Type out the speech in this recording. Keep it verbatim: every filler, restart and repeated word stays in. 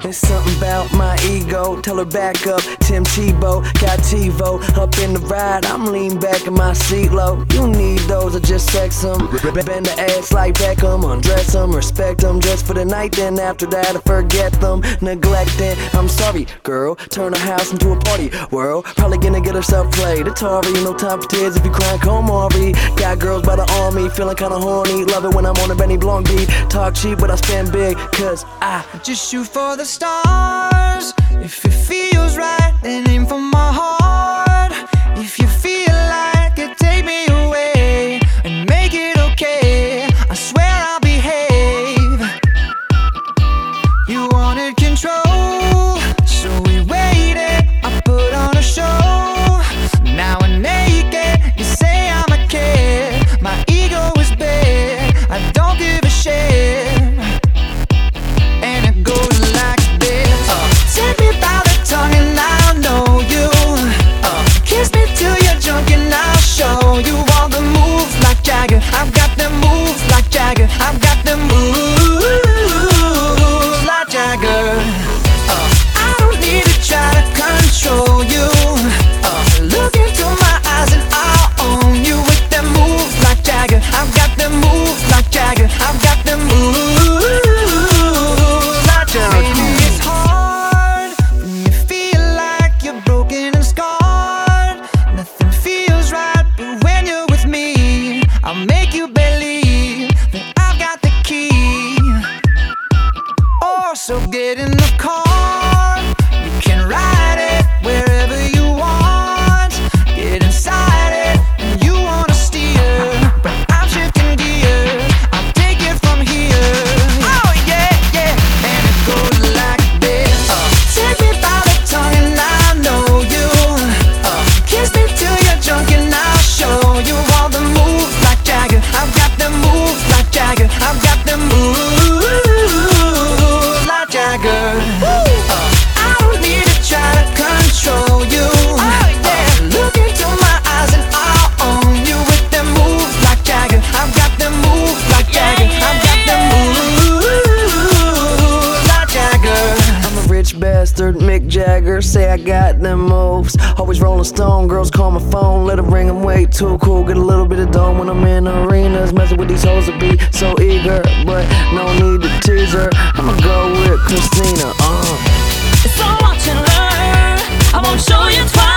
It's something about my ego. Tell her back up, Tim Tebow. Got TiVo up in the ride. I'm lean back in my seat low. You need those or just sex them. Bend the ass like Beckham. Undress them, respect them. Just for the night, then after that I forget them. Neglecting, I'm sorry, girl. Turn her house into a party world. Probably gonna get herself played. Atari, no time for tears if you crying, come Maury. Got girls by the army, feeling kinda horny. Love it when I'm on a Benny Blanc beat. Talk cheap, but I spend big, cause I just shoot for the stars. If it feels right, then aim for my heart. If you feel like it, take me away and make it okay. I swear I'll behave. You wanted control, so we waited. I put on a show. Now I'm naked, you say I'm a kid. My ego is big, I don't give a shit. And it goes like this. uh, Take me by the tongue and I'll know you. uh, Kiss me till you're drunk and I'll show you all the moves like Jagger. I've got them moves like Jagger. I've got them moves like Jagger. uh, I don't need to try to control you. uh, Look into my eyes and I'll own you with them moves like Jagger. I've got them moves like Jagger. I've got them moves like Jagger. Maybe it's hard when you feel like you're broken and scarred. Nothing feels right, but when you're with me, I'll make you believe that I've got the key. Oh, so get in the car. You can ride it wherever you want. Get inside it and you wanna steer, but I'm shifting gears. I'll take it from here. Oh yeah, yeah. And it goes like this. uh, Take me by the tongue and I know you. uh, Kiss me till you're drunk and I'll show you all the moves like Jagger. I've got them moves like Jagger. I've got them moves like Jagger. uh, I don't need to try to control you. Oh yeah. Look into my eyes and I'll own you with them moves like Jagger. I've got them moves like Jagger. I've got them moves like Jagger. I'm a rich bastard, Mick Jagger. Say I got them moves. Always rolling stone, girls call my phone. Let her ring, I'm way too cool. Get a little bit of dome when I'm in arenas. Messing with these hoes to be so eager, but no need to tease her. I'ma go with Christina. Uh. It's so much to learn. I won't show you twice.